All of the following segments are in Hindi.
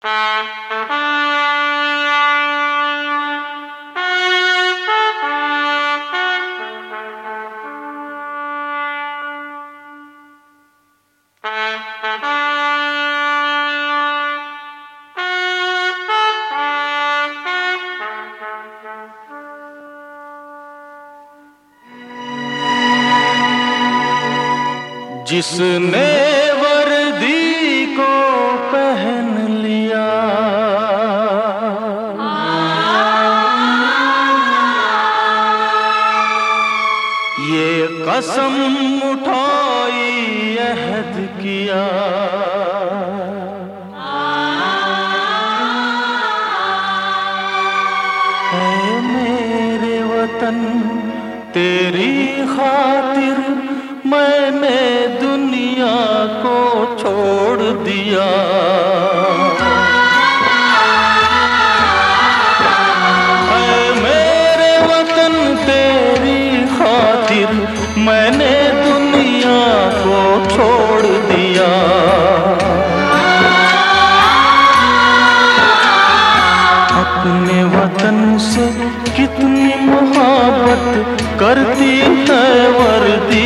जिसने वर्दी को पहन लिया, ये कसम उठाई अहद किया, ऐ मेरे वतन तेरी खातिर मैंने दुनिया को छोड़ दिया। ऐ मेरे वतन तेरी खातिर मैंने दुनिया को छोड़ दिया। अपने वतन से कितनी मोहब्बत करती है वर्दी,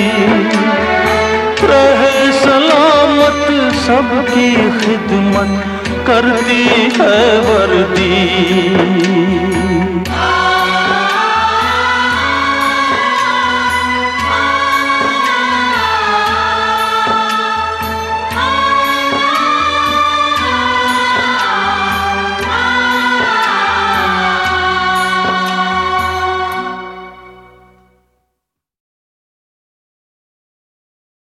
रहे सलामत सबकी खिदमत करती है वर्दी।